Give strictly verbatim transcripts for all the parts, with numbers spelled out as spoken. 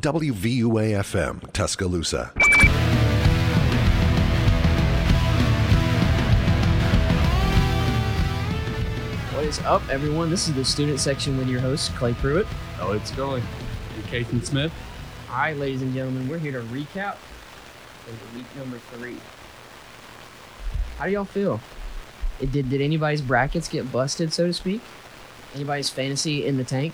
W V U A F M, Tuscaloosa. What is up, everyone? This is the student section with your host, Clay Pruitt. Oh, it's going. And Kathan Smith. All right, ladies and gentlemen, we're here to recap for week number three. How do y'all feel? It did did anybody's brackets get busted, so to speak? Anybody's fantasy in the tank?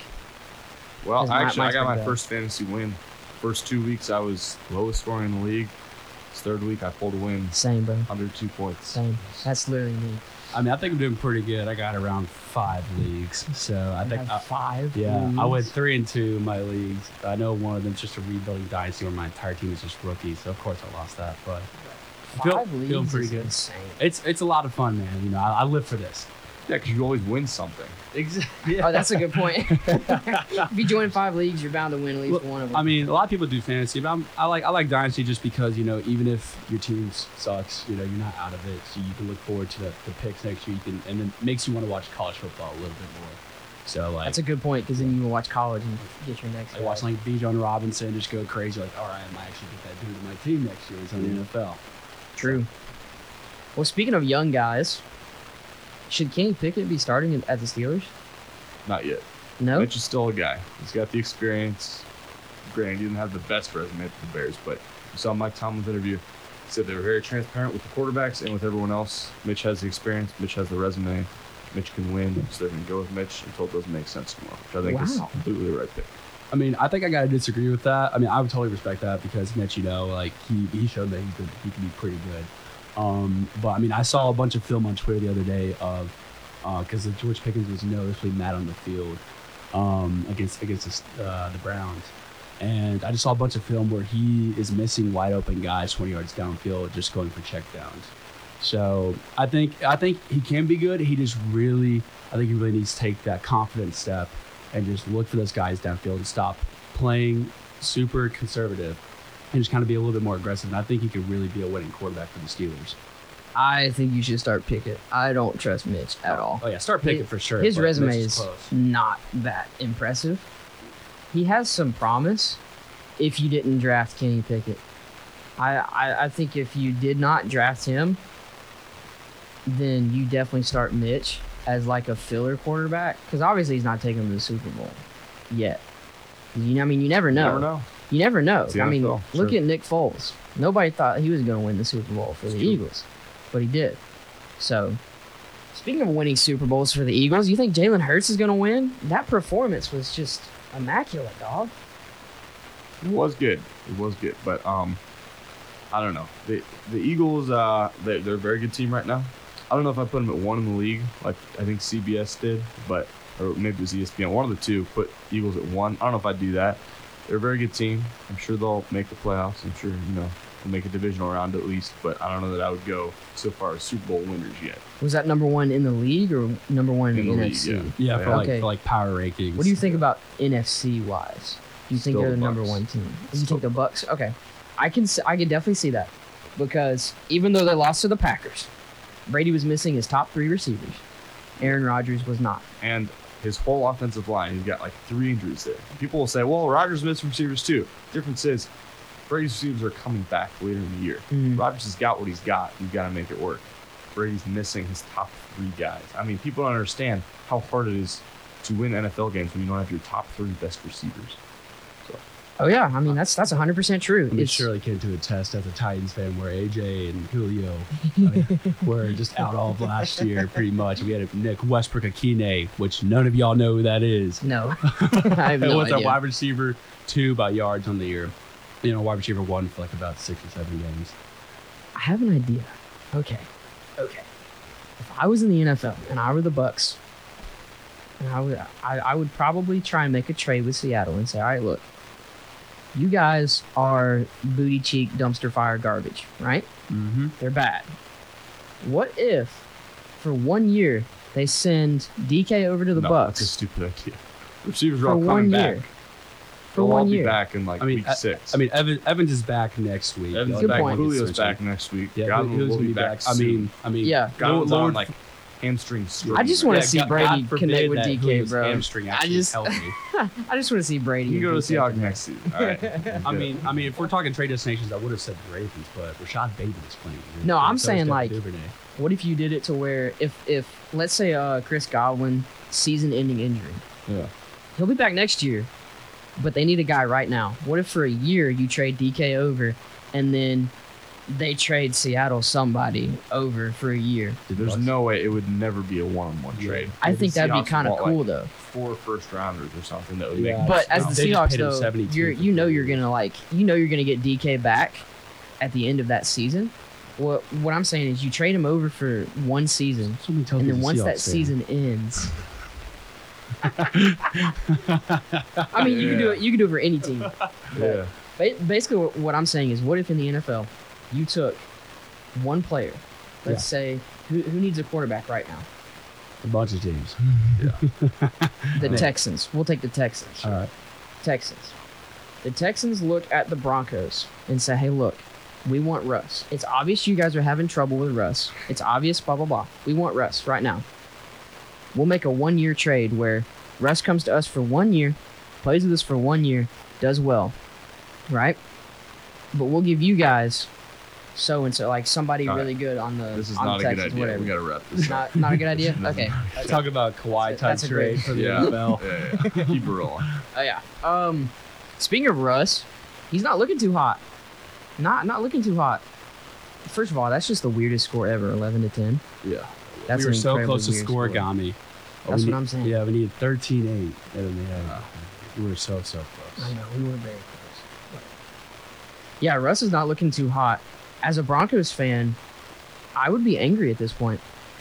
Well, my- actually, I mine's got my pretty bad. first fantasy win. First two weeks, I was lowest scoring in the league. This third week, I pulled a win, Same, bro. under two points. Same. That's literally me. I mean, I think I'm doing pretty good. I got around five leagues, so I I think have I, five. yeah, I leagues. went three and two in my leagues. I know one of them's just a rebuilding dynasty where my entire team is just rookies, so of course I lost that. But I feel, Five feeling leagues pretty is good. insane. It's it's a lot of fun, man. You know, I, I live for this. Yeah, because you always win something. Exactly. Oh, that's a good point. If you join five leagues, you're bound to win at least Well, one of them. I mean, a lot of people do fantasy, but I'm, I like I like dynasty just because, you know, even if your team sucks, you know, you're not out of it, so you can look forward to the, the picks next week, and, and it makes you want to watch college football a little bit more. So like, That's a good point, because then you can watch college and get your next I guy. watch like Bijan Robinson just go crazy, like, all right, I might actually get that dude to my team next year. He's on the N F L. True. Well, speaking of young guys, should Kenny Pickett be starting at the Steelers? Not yet. No? Mitch is still a guy. He's got the experience. Granted, he didn't have the best resume for the Bears, but you saw Mike Tomlin's interview. He said they were very transparent with the quarterbacks and with everyone else. Mitch has the experience. Mitch has the resume. Mitch can win, so they're going to go with Mitch until it doesn't make sense anymore, which I think is Wow. completely the right pick. I mean, I think I gotta disagree with that. I mean, I would totally respect that because Mitch, you know, like he, he showed that he could he could be pretty good. Um, but I mean, I saw a bunch of film on Twitter the other day of because uh, George Pickens was noticeably mad on the field um, against against the, uh, the Browns, and I just saw a bunch of film where he is missing wide open guys twenty yards downfield, just going for checkdowns. So I think I think he can be good. He just really, I think he really needs to take that confident step and just look for those guys downfield and stop playing super conservative and just kind of be a little bit more aggressive. And I think he could really be a winning quarterback for the Steelers. I think you should start Pickett. I don't trust Mitch at all. Oh yeah, start Pickett His- for sure. His but resume Mitch is close. not that impressive. He has some promise if you didn't draft Kenny Pickett. I, I, I think if you did not draft him, then you definitely start Mitch as like a filler quarterback, because obviously he's not taking him to the Super Bowl yet. You know, I mean, you never know. You never know. You never know. It's the I mean, N F L, look sure. at Nick Foles. Nobody thought he was going to win the Super Bowl for It's the true. Eagles, but he did. So, speaking of winning Super Bowls for the Eagles, you think Jalen Hurts is going to win? That performance was just immaculate, dog. It was good. It was good, but um, I don't know. The the Eagles, uh, they, they're a very good team right now. I don't know if I put them at one in the league, like I think C B S did, but or maybe it was E S P N. One of the two put Eagles at one. I don't know if I'd do that. They're a very good team. I'm sure they'll make the playoffs. I'm sure you know they'll make a divisional round at least, but I don't know that I would go so far as Super Bowl winners yet. Was that number one in the league or number one in, In the N F league, C? yeah. Yeah, for Yeah. like Okay. for like power rankings. What do you think about N F C wise? Do you think Still they're the the number Bucks. one team? You Still think the Bucks? Okay, I can s- I can definitely see that, because even though they lost to the Packers, Brady was missing his top three receivers. Aaron Rodgers was not. And his whole offensive line, he's got like three injuries there. People will say, well, Rodgers missed receivers too. Difference is, Brady's receivers are coming back later in the year. Mhm. Rodgers has got what he's got. You've got to make it work. Brady's missing his top three guys. I mean, people don't understand how hard it is to win N F L games when you don't have your top three best receivers. So, Oh yeah, I mean that's that's one hundred percent true. I mean, It's- Shirley came to a test as a Titans fan where A J and Julio I mean, were just out all of last year, pretty much. We had Nick Westbrook Akine, which none of y'all know who that is. No, I have It no was a idea. wide receiver two by yards on the year. You know, wide receiver one for like about six or seven games. I have an idea. Okay, okay. If I was in the N F L and I were the Bucks, and I would I, I would probably try and make a trade with Seattle and say, all right, look, you guys are booty cheek dumpster fire garbage, right? Mm-hmm. They're bad. What if, for one year, they send D K over to the no, Bucks that's a stupid idea. Receivers are for all one coming year? back. For They'll all one be year. back in like I mean, week I- six. I mean, Evan, Evans is back next week. Evans Good is back. point. Julio's back next week. Yeah, Godwin Julio's will gonna be be back. back. I mean, I mean, Yeah. Godwin's Lord- on like hamstring strain. I just want to Yeah, see God- Brady God forbid connect with that D K, Julio's bro. hamstring I actually just, healthy. I just want to see Brady. You can go and to D K Seahawks connect. next season. All right. I mean, I mean, if we're talking trade destinations, I would have said the Ravens, but Rashad Bateman is playing. No, I'm So is saying, Devin like, Duvernay. What if you did it to where if if let's say uh Chris Godwin season-ending injury, Yeah. he'll be back next year, but they need a guy right now. What if for a year you trade D K over, and then they trade Seattle somebody over for a year? There's no way it would never be a one-on-one Yeah. trade. I Yeah, think the that'd be Seahawks kind of want, cool like, though. Four first rounders or something that would Yeah. make. But as sense. the They just Seahawks paid him though, seventy-two you're for you know three you're years. gonna like you know you're gonna get D K back at the end of that season. What what I'm saying is you trade him over for one season, So many and then Toby's a once that Seahawks fan. season ends. I mean, you can do Yeah. it. You can do it for any team. Yeah. Ba- Basically, what- what I'm saying is, what if in the N F L, you took one player, let's Yeah. say, who, who needs a quarterback right now? a bunch of teams. The Yeah. Texans. We'll take the Texans. All right. Texans. The Texans look at the Broncos and say, hey, look, we want Russ. It's obvious you guys are having trouble with Russ. It's obvious, blah, blah, blah. We want Russ right now. We'll make a one-year trade where Russ comes to us for one year, plays with us for one year, does well, right? But we'll give you guys so-and-so, like somebody All right. really good on the This is on not the a good Texans, idea. whatever. We got to wrap this up. Not, not a good idea? Okay. Talk about Kawhi type That's a great- trade for the Yeah. N F L. Yeah, yeah. Keep it rolling. Oh yeah. Um, speaking of Russ, he's not looking too hot. Not not looking too hot. First of all, that's just the weirdest score ever, eleven to ten. Yeah. That's we were an so incredibly close to weird score score. Gami. That's we what need- I'm saying. Yeah, we needed thirteen eight. And then, yeah, we were so, so close. I know we were very close. Yeah, Russ is not looking too hot. As a Broncos fan, I would be angry at this point.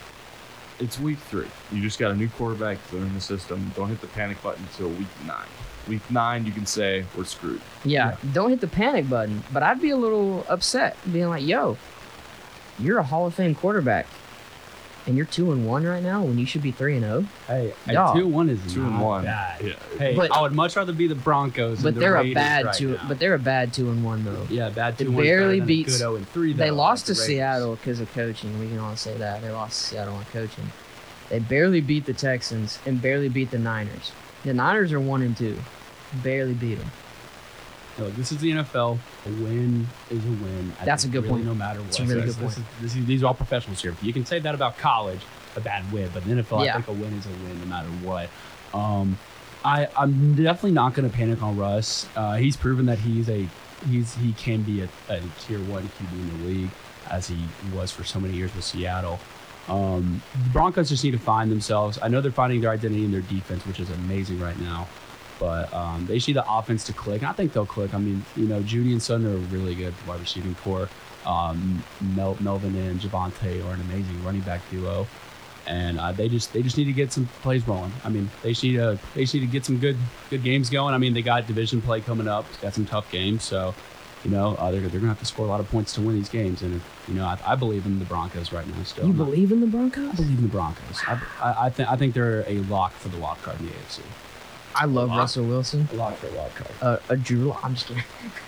It's week three. You just got a new quarterback learning the system. Don't hit the panic button until week nine. Week nine, you can say we're screwed. Yeah, don't hit the panic button. But I'd be a little upset, being like, "Yo, you're a Hall of Fame quarterback, and you're two and one right now when you should be three and zero." Hey, hey, Dog. two and one is Two not and one. bad. Yeah. Hey, But- I would much rather be the Broncos. But than the they're a Raiders bad right two. now. But they're a bad two and one though. yeah, bad They two. one's barely better than a beats- Good zero and three. They though, lost like to the Raiders. Seattle because of coaching. We can all say that. They lost to Seattle on coaching. They barely beat the Texans and barely beat the Niners. The Niners are one and two. Barely beat them. Look, this is the N F L. A win is a win. I That's think a good really point. No matter what. That's a really This- good this point. is- this is- these are all professionals here. You can say that about college, a bad win, but in the N F L, Yeah. I think a win is a win no matter what. Um, I, I'm definitely not going to panic on Russ. Uh, he's proven that he's a he's he can be a, a tier one Q B in the league, as he was for so many years with Seattle. Um, the Broncos just need to find themselves. I know they're finding their identity in their defense, which is amazing right now. But um, they just need the offense to click. And I think they'll click. I mean, you know, Judy and Sutton are a really good wide receiving core. Um, Mel- Melvin and Javante are an amazing running back duo, and uh, they just they just need to get some plays rolling. I mean, they just need to they just need to get some good good games going. I mean, they got division play coming up. Got some tough games, so you know uh, they're they're gonna have to score a lot of points to win these games. And you know, I, I believe in the Broncos right now. Still, You I'm not- believe in the I Broncos? believe in the Broncos. I I, I think I think they're a lock for the wild card in the A F C. I love Lock. Russell Wilson. A lock for a wild card. Uh, a Drew Lock. I'm just kidding.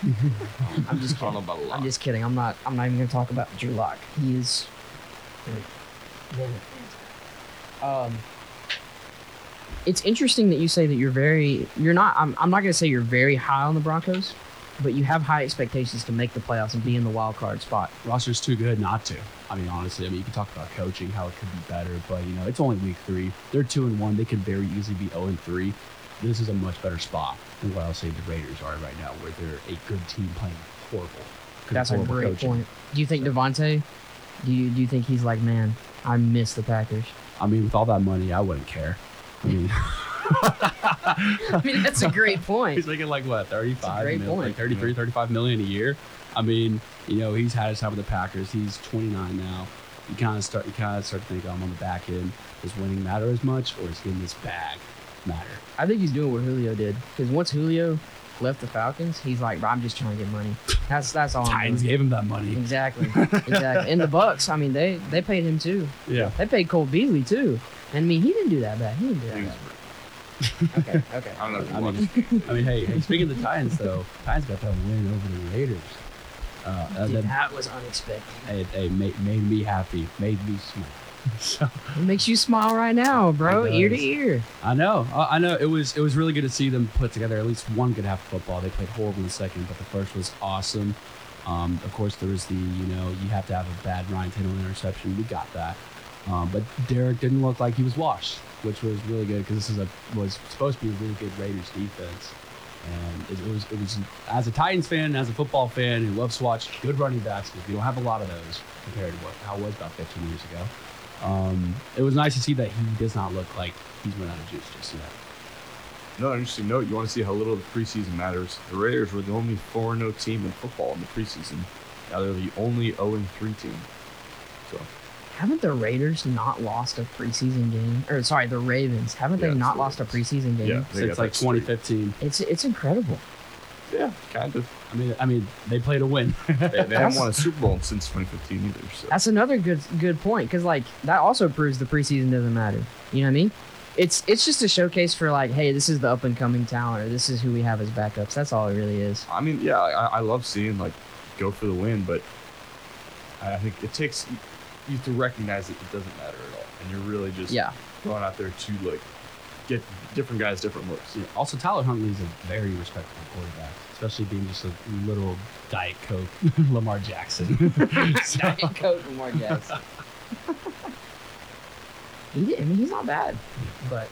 I'm just I don't know kidding. about a lot. I'm just kidding. I'm not. I'm not even gonna talk about Drew Lock. He is. Um, it's interesting that you say that you're very. You're not. I'm. I'm not gonna say you're very high on the Broncos, but you have high expectations to make the playoffs and be in the wild card spot. Roster's too good not to. I mean, honestly, I mean, you can talk about coaching, how it could be better, but you know, it's only week three. They're two and one. They could very easily be zero and three. This is a much better spot than what I'll say the Raiders are right now, where they're a good team playing horrible. 'cause That's of a horrible great coaching. point. Do you think Devontae? Do you do you think he's like, man, I miss the Packers? I mean, with all that money, I wouldn't care. I mean, I mean, that's a great point. he's making like what, thirty-five great mil, point. like thirty-three, thirty-five million a year. I mean, you know, he's had his time with the Packers. He's twenty-nine now. You kind of start, you kind of start to think, I'm on the back end. Does winning matter as much, or is getting this bag matter? I think he's doing what Julio did because once Julio left the Falcons, he's like, bro, I'm just trying to get money. That's that's all. I'm Titans doing. gave him that money. Exactly, exactly. And the Bucks, I mean, they they paid him too. Yeah. They paid Cole Beasley too. And I mean, he didn't do that bad. He didn't do that bad. Okay, okay. I don't know if you I watched. mean, I mean, hey, hey, speaking of the Titans, though, Titans got that win over the Raiders. Uh, uh, Dude, that, that was unexpected. it, it made, made me happy, made me smile. So It makes you smile right now, bro, It ear to does. ear. I know, I I know. It was it was really good to see them put together at least one good half of football. They played horrible in the second, but the first was awesome. Um, of course, there was the you know you have to have a bad Ryan Tannehill interception. We got that, um, but Derek didn't look like he was washed, which was really good because this is a was supposed to be a really good Raiders defense. And it, it was it was as a Titans fan and as a football fan who loves to watch good running backs, because we don't have a lot of those compared to what how it was about fifteen years ago. Um, it was nice to see that he does not look like he's run out of juice just yet. Another interesting note, you want to see how little the preseason matters. The Raiders were the only four and oh team in football in the preseason. Now they're the only oh and three team. So Haven't the Raiders not lost a preseason game? Or sorry, the Ravens. Haven't Yeah, they it's not the lost a Ravens. preseason game? Yeah. They Since got like that twenty streak. fifteen. It's it's incredible. yeah, kind of. I mean, I mean, they played a win. They, they haven't won a Super Bowl since twenty fifteen either. So That's another good good point, because like that also proves the preseason doesn't matter. You know what I mean? It's it's just a showcase for like, hey, this is the up and coming talent, or this is who we have as backups. That's all it really is. I mean, yeah, I, I love seeing like go for the win, but I think it takes you to recognize that it doesn't matter at all, and you're really just Yeah. going out there to like get different guys different looks. Yeah, also, Tyler Huntley's a very respectable quarterback, especially being just a little Diet Coke Lamar Jackson. So- Diet Coke Lamar Jackson. He did, I mean, he's not bad, but.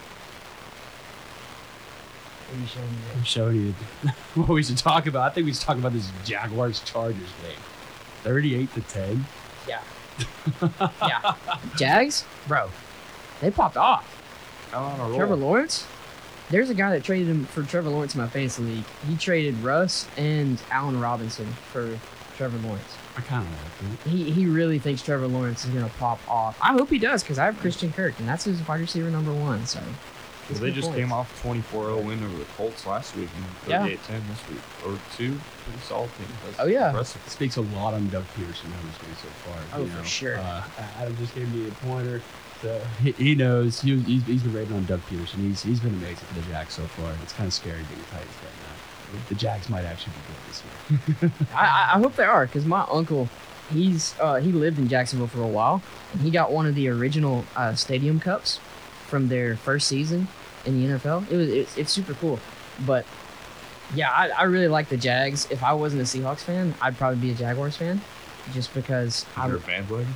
What are you showing me there? I'm showing you what we should talk about. I think we should talk about this Jaguars Chargers game. thirty-eight to ten. Yeah. Yeah. Jags? Bro, they popped off. I'm on a roll. Trevor Lawrence? There's a guy that traded him for Trevor Lawrence in my fantasy league. He traded Russ and Allen Robinson for Trevor Lawrence. I kind of like it. He he really thinks Trevor Lawrence is going to pop off. I hope he does, because I have Christian Kirk, and that's his wide receiver number one. So Well, it's they good just points. came off a twenty-four oh win over the Colts last week and Yeah. thirty-eight ten this week. Or two pretty solid teams. That's Oh, yeah. impressive. It speaks a lot on Doug Peterson, how he's doing so far. Oh, you for know. sure. Uh, Adam just gave me a pointer. So he, he knows. He, he's, he's been rating on Doug Peterson. He's he's been amazing for the Jags so far. It's kind of scary being a Titans right now. The Jags might actually be good this year. I, I- I hope they are, because my uncle, he's uh, he lived in Jacksonville for a while, and he got one of the original uh, stadium cups from their first season in the N F L. It was it's, it's super cool, but yeah, I, I really like the Jags. If I wasn't a Seahawks fan, I'd probably be a Jaguars fan, just because I You're a bandwagon?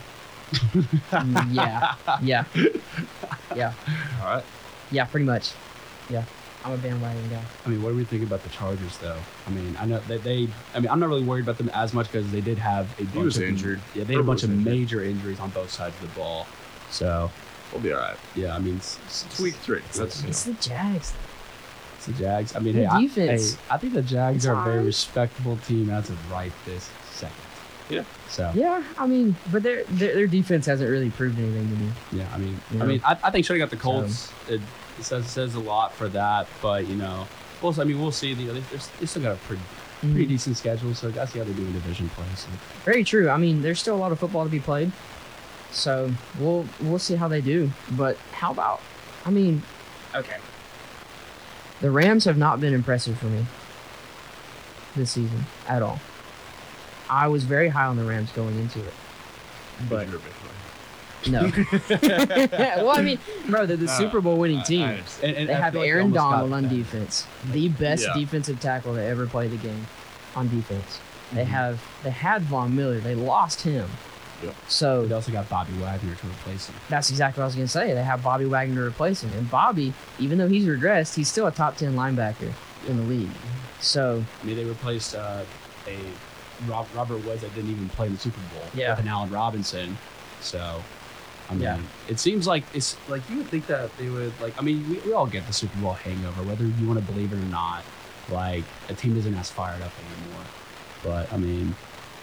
yeah yeah yeah All right. yeah pretty much yeah. I'm a bandwagon guy. I mean, what do we think about the Chargers, though? I mean, I know that they. I mean, I'm not really worried about them as much because they did have a bunch was of injured. Yeah, they had a Herbert bunch was of injured. major injuries on both sides of the ball. So We'll be all right. yeah, I mean, it's, It's week three. That's, you It's know. the Jags. it's the Jags. I mean, The hey, I, defense. hey, I think the Jags It's are a very alright. respectable team as of right this second. Yeah. So Yeah, I mean, but their their, their defense hasn't really proved anything to me. yeah, I mean, Yeah. I mean, I, I think shutting out the Colts it, it says says a lot for that. But you know, well, I mean, we'll see. You know, they, they're- they still got a pretty pretty Mhm. decent schedule, so I see how they do in division play. So. Very true. I mean, there's still a lot of football to be played, so we'll we'll see how they do. But how about? I mean, okay. The Rams have not been impressive for me this season at all. I was very high on the Rams going into it, but You're a big fan. no. Well, I mean, bro, they're the No, Super Bowl winning I- I team. understand. And, and They I have feel like Aaron almost got Donald on that. defense, the best Yeah. defensive tackle that ever played the game on defense. They Mhm. have they had Von Miller. They lost him. Yeah. So They also got Bobby Wagner to replace him. that's exactly what I was going to say. They have Bobby Wagner to replace him. And Bobby, even though he's regressed, he's still a top ten linebacker in the league. So, I mean, they replaced uh, a Rob, Robert Woods that didn't even play in the Super Bowl Yeah. with an Allen Robinson. So, I mean, Yeah. it seems like it's like you would think that they would like. I mean, we, we all get the Super Bowl hangover, whether you want to believe it or not. Like a team isn't as fired up anymore. But I mean,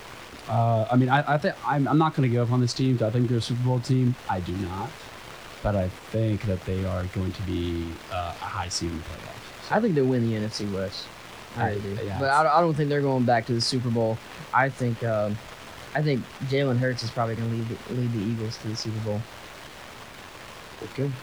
uh, I mean, I, I think I'm, I'm not going to give up on this team. Do I think they're a Super Bowl team? I do not. But I think that they are going to be uh, a high seed in the playoffs. So, I think they win the N F C West. I really do. Yeah, But I, don't- I don't think they're going back to the Super Bowl. I think um, I think Jalen Hurts is probably going to lead the, lead the Eagles to the Super Bowl. Okay.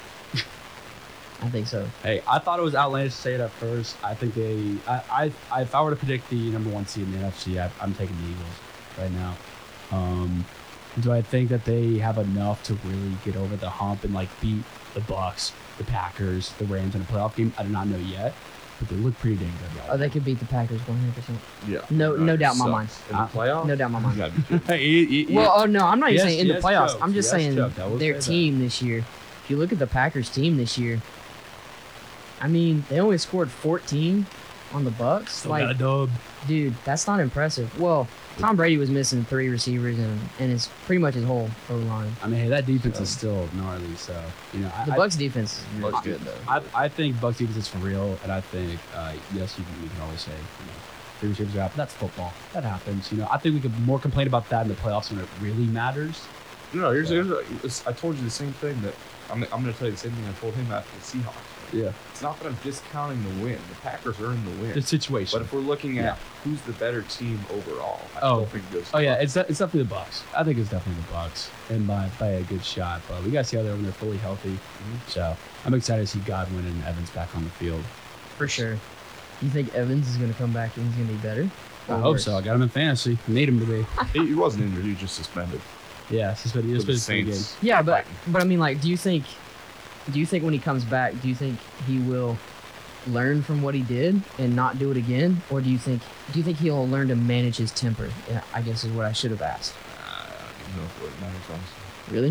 I think so. Hey, I thought it was outlandish to say it at first. I think they, I, I, if I were to predict the number one seed in the N F C, I, I'm taking the Eagles right now. Um, Do I think that they have enough to really get over the hump and like beat the Bucks, the Packers, the Rams in a playoff game? I do not know yet, but they look pretty dang good. Right Oh, they could beat the Packers one hundred percent. Yeah. No, no doubt in my Sucks. mind. In the Uh, playoffs? No doubt in my mind. You gotta be kidding. now. He- he- he- Well, oh no, I'm not even Yes, saying in yes, the playoffs. Chuck. I'm just Yes, saying Chuck. I will their say that. team this year. If you look at the Packers team this year, I mean, they only scored fourteen on the Bucks. Still got a Like, dub. dude, that's not impressive. Well, Tom Brady was missing three receivers and and it's pretty much his whole O line. I mean, hey, that defense is still gnarly. So you know, The I, Bucks defense is really Bucks good defense. though. I, I think Bucks defense is for real, and I think uh, yes, you can, you can always say you know, three receivers are out. But that's football. That happens. You know, I think we could more complain about that in the playoffs when it really matters. No, here's, here's a, it's- I told you the same thing that I'm, I'm going to tell you the same thing I told him after the Seahawks. Yeah, It's not that I'm discounting the win. The Packers are in the win. the situation. But if we're looking at Yeah. who's the better team overall, I Oh. still think it goes. Oh yeah, it's de- it's definitely the Bucks. I think it's definitely the Bucks, and by by a good shot. But we got to see how they're when they're fully healthy. Mhm. So I'm excited to see Godwin and Evans back on the field. For sure. You think Evans is going to come back and he's going to be better? I Or hope worse? so. I got him in fantasy. I need him to be. he, he wasn't injured. He was just suspended. Yeah, suspended. For the Suspended three Saints. games. Yeah, but but I mean, like, do you think, do you think when he comes back, do you think he will learn from what he did and not do it again, or do you think do you think he'll learn to manage his temper? Yeah, I guess is what I should have asked. Uh, I don't know if it matters, honestly. Really?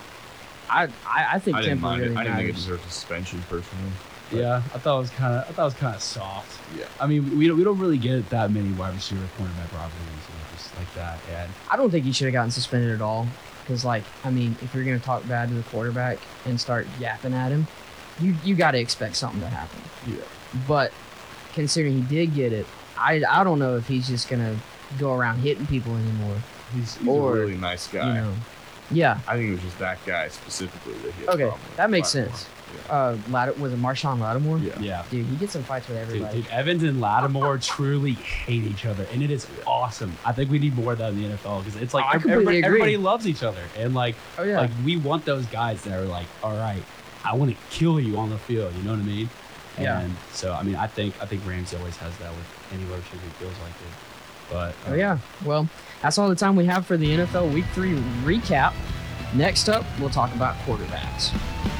I I, I think I didn't temper mind really it. I didn't think it matters. deserved a suspension personally. But- Yeah, I thought it was kind of. I thought it was kind of soft. Yeah. I mean, we don't we don't really get that many wide receiver cornerback rivalries, you know, just like that. And I don't think he should have gotten suspended at all. Because, like, I mean, if you're going to talk bad to the quarterback and start yapping at him, you you got to expect something to happen. Yeah. But considering he did get it, I, I don't know if he's just going to go around hitting people anymore. He's, he's Or, a really nice guy. You know? Yeah. I think it was just that guy specifically that he had a Okay, problem with. that makes Lattimore. sense. Uh, Lat- was it Marshawn Lattimore? Yeah. yeah, Dude, he gets in fights with dude, everybody. dude, Evans and Lattimore truly hate each other, and it is awesome. I think we need more of that in the N F L because it's like I ev- completely everybody, agree. everybody loves each other, and like Oh, yeah. like we want those guys that are like, all right, I want to kill you on the field. You know what I mean? Yeah. And so I mean, I think I think Ramsey always has that with any wide receiver who feels like it. But Oh, um, yeah. Well, that's all the time we have for the N F L Week three recap. Next up, we'll talk about quarterbacks.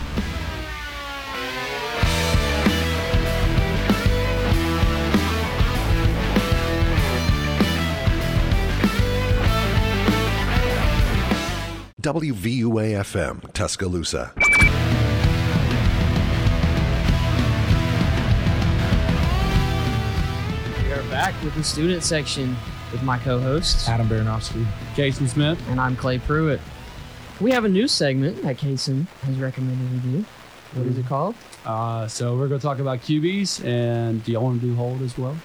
W V U A F M, Tuscaloosa. We are back with the student section with my co-hosts, Adam Baranovsky. Jason Smith. and I'm Clay Pruitt. We have a new segment that Kason has recommended we do. What is it called? Uh, so we're gonna talk about Q Bs, and do y'all want to do hold as well?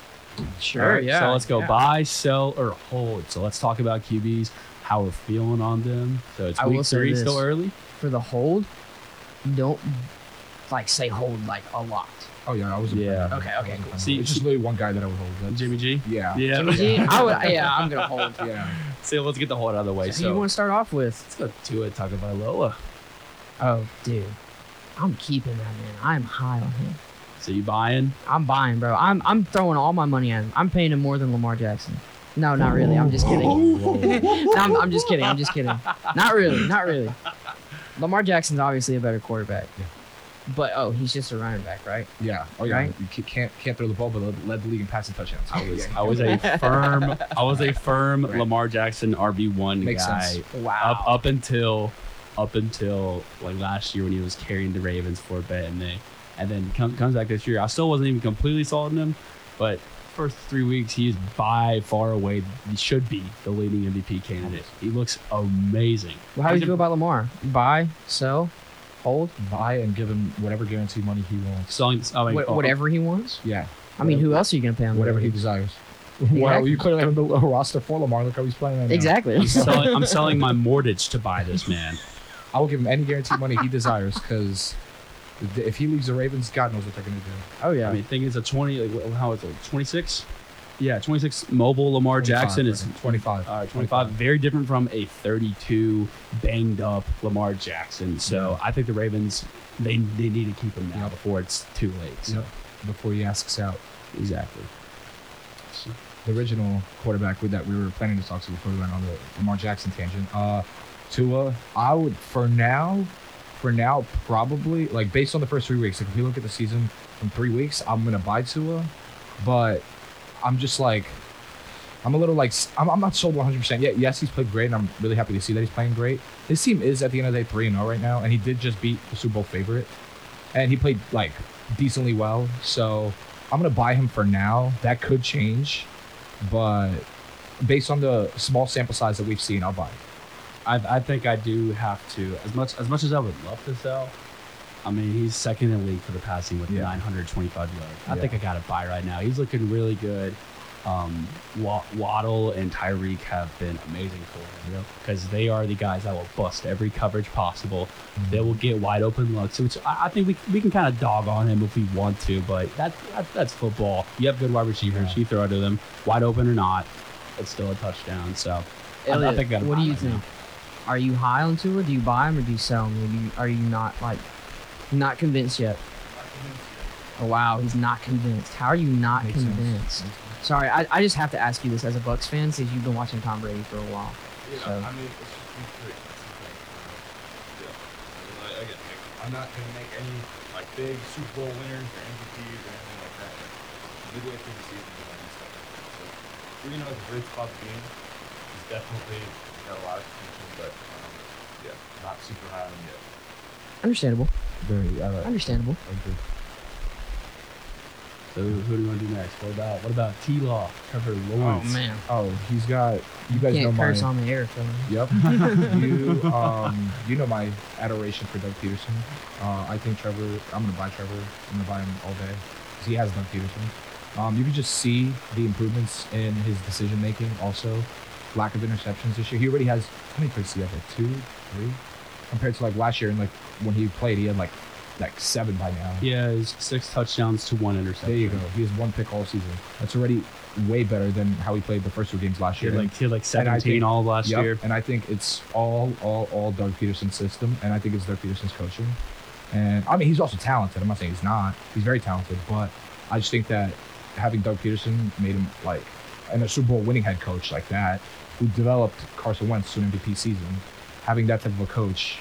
Sure, All right, yeah. So let's go yeah. buy, sell, or hold. So let's talk about Q Bs, how we're feeling on them. So it's I will week say three, this. still early. For the hold, don't like say hold like a lot. Oh yeah, I was. Yeah. Okay, okay, cool. See- it's just literally one guy that I would hold. That's, Jimmy G. Yeah. Yeah. Jimmy G, I would, yeah, I'm gonna hold. Yeah. So let's get the hold out of the way. Who So you want to start off with? let's go to it. Talk about Lola. Oh, dude, I'm keeping that man. I'm high on him. So you buying? I'm buying, bro. I'm I'm throwing all my money at him. I'm paying him more than Lamar Jackson. No, not really. I'm just kidding. No, I'm, I'm just kidding. I'm just kidding. Not really. Not really. Lamar Jackson's obviously a better quarterback. Yeah. But oh, he's just a running back, right? Yeah. Oh yeah. Right? You ca- can't can't throw the ball, but led- led the league in passing touchdowns. I was Yeah. I was a firm I was a firm Right. Lamar Jackson R B one Makes guy sense. Wow. up up until up until like last year when he was carrying the Ravens for a bit, and they and then come, comes back this year. I still wasn't even completely sold on him, but first three weeks he is by far away he should be the leading M V P candidate. He looks amazing. Well, how do He's you a- feel about Lamar? Buy, sell, hold, Buy and give him whatever guarantee money he wants. selling I mean, Wha- oh, whatever he wants? Yeah. I mean, who else are you gonna pay him? Whatever he desires. Well, you clearly have a a roster for Lamar. Look how he's playing right now. Exactly. I'm selling, I'm selling my mortgage to buy this man. I will give him any guarantee money he desires because if he leaves the Ravens, God knows what they're gonna do. Oh yeah. I mean, think it's a twenty. Like, wh- how is it? twenty-six. Yeah, twenty-six mobile Lamar Jackson is twenty-five. uh, twenty-five. Very different from a thirty-two banged up Lamar Jackson. So I think the Ravens they they need to keep him now Yep. before it's too late. So, Yep. Before he asks out. exactly. the original quarterback with that we were planning to talk to before we went on the Lamar Jackson tangent. Uh, Tua, I would for now, for now probably like based on the first three weeks. Like if we look at the season from three weeks, I'm gonna buy Tua, but I'm just like. I'm a little like I'm, I'm not sold one hundred percent yet. Yes, he's played great, and I'm really happy to see that he's playing great. His team is at the end of the day three and oh right now, and he did just beat the Super Bowl favorite, and he played like decently well. So I'm gonna buy him for now. That could change, but based on the small sample size that we've seen, I'll buy it. I, I think I do have to as much as much as I would love to sell. I mean, he's second in the league for the passing with Yeah. nine hundred twenty-five yards. I Yeah. think I got to buy right now. He's looking really good. Um, Wa- Waddle and Tyreek have been amazing for him because they are the guys that will bust every coverage possible. Mm-hmm. They will get wide open looks. So it's, I I think we we can kind of dog on him if we want to, but that, that that's football. You have good wide receivers. Yeah. You throw it to them, wide open or not, it's still a touchdown. So I- I, Elliot, think I gotta what buy do you right now. think? Are you high on Tua? Do you buy him or do you sell him? Or do you, are you not like not convinced yet? Oh wow, he's not convinced. How are you not Makes sense. convinced? Sorry, I, I just have to ask you this as a Bucks fan since you've been watching Tom Brady for a while. So I mean, it's just too quick. That's the thing. Yeah. I, again, like, I'm not gonna make any like big Super Bowl winners or M V Ps or anything like that. Midway through the season, you know, and stuff like that. So, even though it's a great spot to be in, it's definitely got a lot of potential, but um, yeah, not super high on yet. understandable, Very uh, understandable. agree. So who do you want to do next? What about what about T Law, Trevor Oh Lawrence? man, Oh, he's got. You guys know can't my. curse on the air, Phil. Yep. you um you know my adoration for Doug Peterson. Uh, I think Trevor. I'm gonna buy Trevor. I'm gonna buy him all day because he has Doug Peterson. Um, you can just see the improvements in his decision making. Also, lack of interceptions this year. He already has how many picks do you have? Like two, three, compared to like last year. And like when he played, he had like like seven by now. He has six touchdowns to one interception. There you go. He has one pick all season. That's already way better than how he played the first two games last He year. had like he had like And I seventeen think- all of last Yep, year. and I think it's all, all, all Doug Peterson's system, and I think it's Doug Peterson's coaching. And I mean, he's also talented. I'm not saying he's not. He's very talented, but I just think that having Doug Peterson made him like, and a Super Bowl winning head coach like that, who developed Carson Wentz to an M V P season, having that type of a coach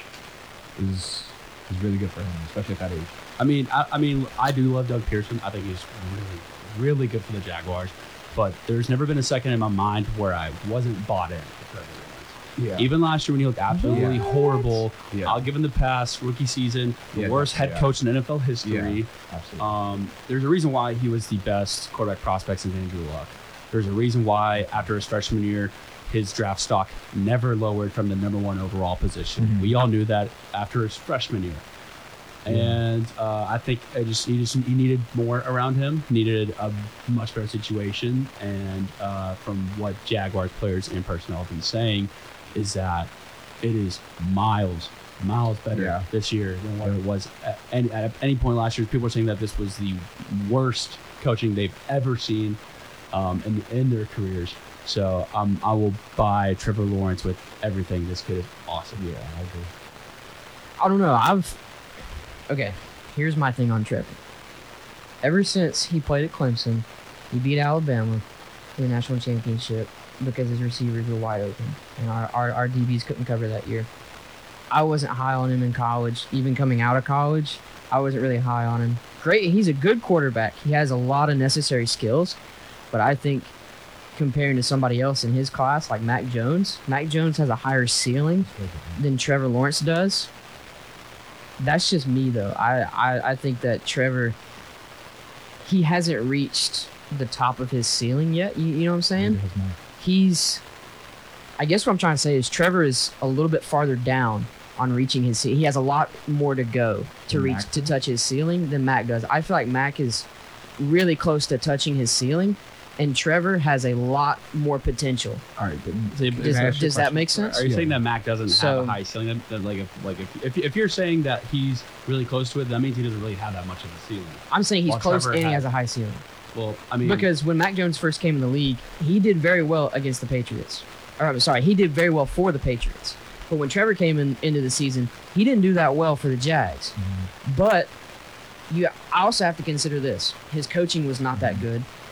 is is really good for him, especially at that age. I mean, I, I mean, I do love Doug Pearson. I think he's really, really good for the Jaguars. But there's never been a second in my mind where I wasn't bought in. for Trevor Lawrence. Yeah. Even last year when he looked absolutely Yeah. horrible, Yeah. I'll give him the pass. Rookie season, the Yeah, worst head yeah. coach in N F L history. Yeah, absolutely. Um, there's a reason why he was the best quarterback prospect since Andrew Luck. There's a reason why after his freshman year, his draft stock never lowered from the number one overall position. Mhm. We all knew that after his freshman year. And uh, I think I just he just he needed more around him. Needed a much better situation. And uh, from what Jaguars players and personnel have been saying, is that it is miles, miles better Yeah. this year than what it was at any, at any point last year. People were saying that this was the worst coaching they've ever seen um, in in their careers. So um, I will buy Trevor Lawrence with everything. This kid is awesome. Yeah, I agree. I don't know. I've okay. Here's my thing on Trevor. Ever since he played at Clemson, he beat Alabama in the national championship because his receivers were wide open and our, our, our D Bs couldn't cover that year. I wasn't high on him in college. Even coming out of college, I wasn't really high on him. Great, he's a good quarterback. He has a lot of necessary skills, but I think comparing to somebody else in his class like Mac Jones, Mac Jones has a higher ceiling than Trevor Lawrence does. That's just me though. I, I, I think that Trevor, he hasn't reached the top of his ceiling yet. You, you know what I'm saying? Neither has Mac. He's, I guess what I'm trying to say is Trevor is a little bit farther down on reaching his ceiling. He has a lot more to go to Than reach, Mac to does? touch his ceiling than Mac does. I feel like Mac is really close to touching his ceiling, and Trevor has a lot more potential. All right, but So, Does, I ask you a does that question? make sense? Are you Yeah. saying that Mac doesn't have So- a high ceiling? That, that like, if, like if, if if you're saying that he's really close to it, that means he doesn't really have that much of a ceiling. I'm saying he's While close Trevor and he has- has a high ceiling. Well, I mean, Because when Mac Jones first came in the league, he did very well against the Patriots. Or I'm sorry, he did very well for the Patriots. But when Trevor came in into the season, he didn't do that well for the Jags. But you, I also have to consider this: his coaching was not that good.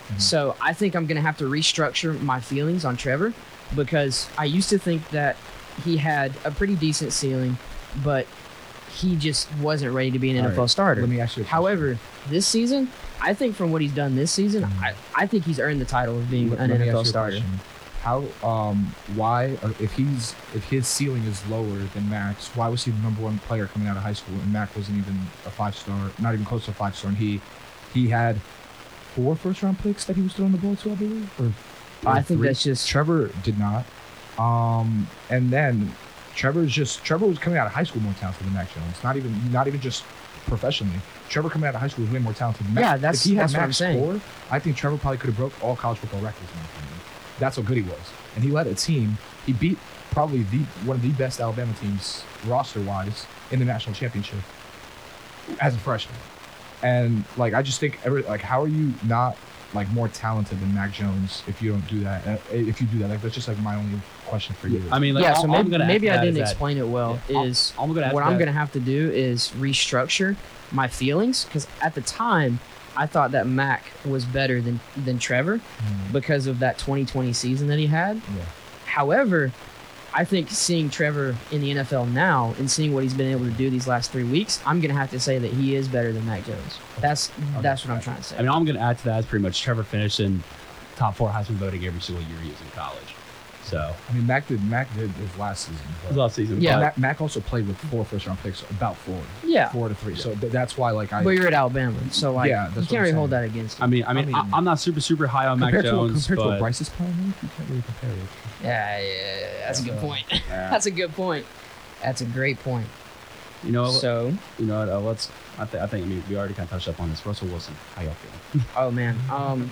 So I think I'm going to have to restructure my feelings on Trevor because I used to think that he had a pretty decent ceiling, but he just wasn't ready to be an All N F L right, starter. Let me ask you. A question. However, this season, I think from what he's done this season, Mhm. I, I think he's earned the title of being Let- an let me N F L ask you a starter. question. How, um, why, uh, if he's, if his ceiling is lower than Max, why was he the number one player coming out of high school and Mac wasn't even a five star, not even close to a five star, and he, he had four first round picks that he was throwing the ball to, I believe, or, I or think three? that's just Trevor did not, um, and then Trevor's just Trevor was coming out of high school more talented than Mac Jones. Not even, not even just professionally. Trevor coming out of high school was way more talented than Mac. Yeah, that's- if he had that's what I'm Mac's saying. score, I think Trevor probably could have broke all college football records in my opinion. That's how good he was. And he led a team. He beat probably the one of the best Alabama teams roster-wise in the national championship as a freshman. And like I just think every like how are you not like more talented than Mac Jones if you don't do that? Uh, if you do that, like that's just like my only question for you. I mean, like, yeah. all, So all I'm maybe, gonna add maybe to I that is didn't that- explain it well. Yeah, all- is all I'm gonna add what to I'm that- going to have to do is restructure my feelings because at the time I thought that Mac was better than than Trevor Mm, because of that twenty twenty season that he had. yeah. However, I think seeing Trevor in the N F L now and seeing what he's been able to do these last three weeks, I'm gonna have to say that he is better than Mac Jones. That's that's what I'm trying to say. I mean, all I'm going to add to that is pretty much Trevor finished in top four Heisman voting every single year he was in college. So, I mean, Mac did Mac did his last season. it was last season. Yeah. but- Mac, Mac also played with four first round picks, about four, yeah, four to three. So th- that's why, like, I but you're at Alabama, so like Yeah, that's you what can't I'm really hold saying. that against him. I mean, I mean, I I mean- I'm not super, super high on Mac compared to Jones, compared to but what Bryce is playing, you can't really compare it. Yeah, yeah, yeah, that's a good point. yeah. That's a good point. That's a great point. you know, So, you know, what, uh, let's. I, th- I think. I mean, we already kind of touched up on this. Russell Wilson, how y'all feeling? oh man, um,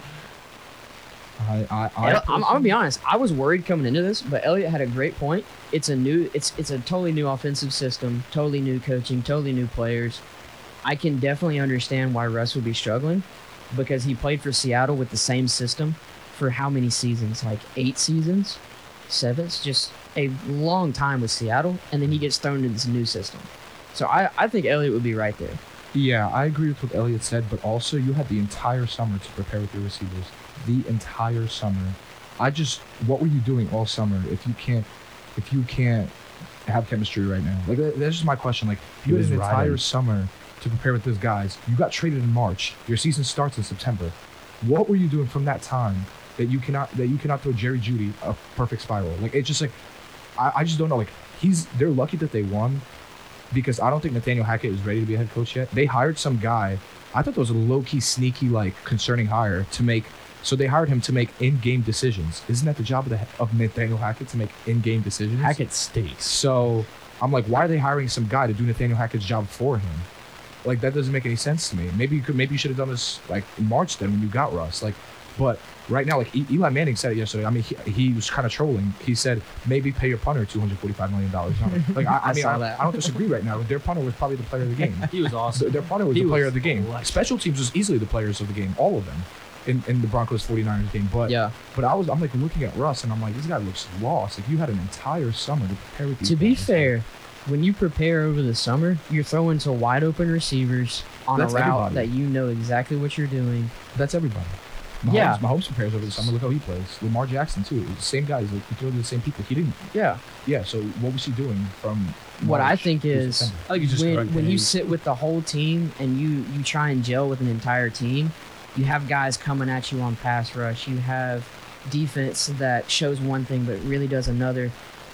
I, I, I El- I'm, I'm gonna be honest. I was worried coming into this, but Elliot had a great point. It's a new, it's it's a totally new offensive system, totally new coaching, totally new players. I can definitely understand why Russ would be struggling, because he played for Seattle with the same system for how many seasons? Like eight seasons, seven. It's just a long time with Seattle, and then he gets thrown into this new system. So I, I think Elliot would be right there. Yeah, I agree with what Elliot said, but also you had the entire summer to prepare with your receivers. The entire summer. I just, what were you doing all summer if you can't, if you can't have chemistry right now? Like that- that's just my question. Like He you had was an entire riding. summer to prepare with those guys. You got traded in March. Your season starts in September. What were you doing from that time that you cannot that you cannot throw Jerry Jeudy a perfect spiral? Like it's just like, I, I just don't know. Like he's, they're lucky that they won. Because I don't think Nathaniel Hackett is ready to be a head coach yet. They hired some guy. I thought that was a low-key, sneaky, like concerning hire to make. So they hired him to make in-game decisions. Isn't that the job of the of Nathaniel Hackett to make in-game decisions? Hackett stinks. So I'm like, why are they hiring some guy to do Nathaniel Hackett's job for him? Like that doesn't make any sense to me. Maybe you could. Maybe you should have done this like in March then when you got Russ. Like, but right now, like E- Eli Manning said it yesterday. I mean, he, he was kind of trolling. He said maybe pay your punter two hundred forty-five million dollars. Like I, I I mean, saw I, that. I don't disagree right now. Their punter was probably the player of the game. He was awesome. Their punter was He the player was of the game. electric. Special teams was easily the players of the game, all of them, in, in the Broncos forty-niners game. But Yeah. but I was I'm like looking at Russ and I'm like, this guy looks lost. Like you had an entire summer to prepare with these To be guys. fair, when you prepare over the summer, you're throwing to wide open receivers on That's a route everybody. that you know exactly what you're doing. That's everybody. Mahomes, Yeah. Mahomes prepares over the summer. Look how he plays. Lamar Jackson too. It's the same guys. Like he throws to the same people. He didn't. Yeah. Yeah. So what was he doing from? What I March think to is September? I think he's just when, growing when you pains. sit with the whole team and you you try and gel with an entire team, you have guys coming at you on pass rush. You have defense that shows one thing but really does another.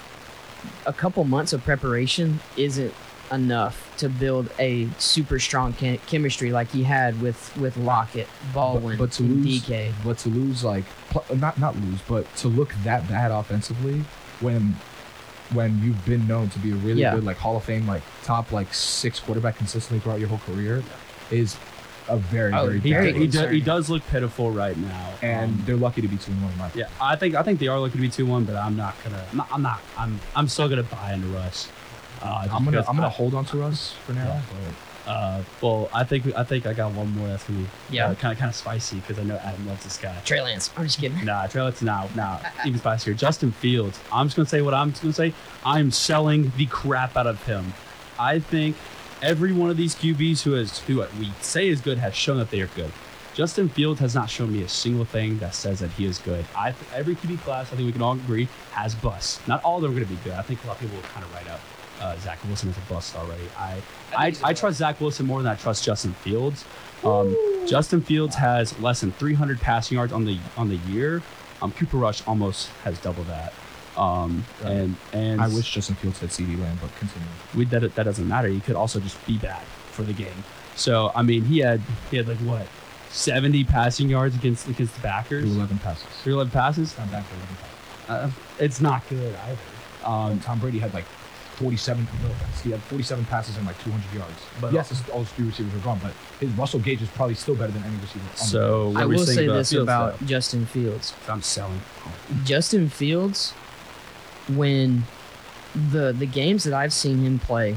A couple months of preparation isn't enough to build a super strong chem- chemistry like he had with with Lockett, Baldwin, but, but to and lose, D K. but to lose like pl- not not lose, but to look that bad offensively when when you've been known to be a really Yeah. good like Hall of Fame like top like six quarterback consistently throughout your whole career is a very Oh, very He, Very bad he, look. do, he concerning. does look pitiful right now. and Um, they're lucky to be two and one in my opinion. yeah, I think I think they are looking to be two one, but I'm not gonna. I'm not. I'm, not, I'm, I'm still gonna buy into Russ. Uh, just I'm gonna because I'm gonna I- hold on to us for now. Yeah. But Uh, well, I think I think I got one more that's gonna be Yeah. kind of kind of spicy because I know Adam loves this guy. Trey Lance. I'm just kidding. Nah, Trey Lance, nah, nah, even spicier. Justin Fields. I'm just gonna say what I'm just gonna say. I'm selling the crap out of him. I think every one of these Q Bs who has who we say is good has shown that they are good. Justin Fields has not shown me a single thing that says that he is good. I th- every Q B class, I think we can all agree, has busts. Not all of them are going to be good. I think a lot of people will kind of write out uh, Zach Wilson as a bust already. I I, I trust Zach Wilson more than I trust Justin Fields. Um, Justin Fields has less than three hundred passing yards on the on the year. Um, Cooper Rush almost has double that. Um, Right. and and I wish Justin Fields had CeeDee Lamb, but continue. we, that that doesn't matter. He could also just be bad for the game. So I mean, he had he had like what seventy passing yards against against the backers. Threw eleven passes. Three eleven passes. Not bad for eleven passes. Uh, it's not good either. Um, Um, Tom Brady had like forty-seven. No, he had forty-seven passes and like two hundred yards. But- yes, his, all his three receivers were gone, but his Russell Gage is probably still better than any receiver. on the so team. what I were you will saying say about this Fields, about though? Justin Fields. I'm selling. Justin Fields, when the the games that I've seen him play,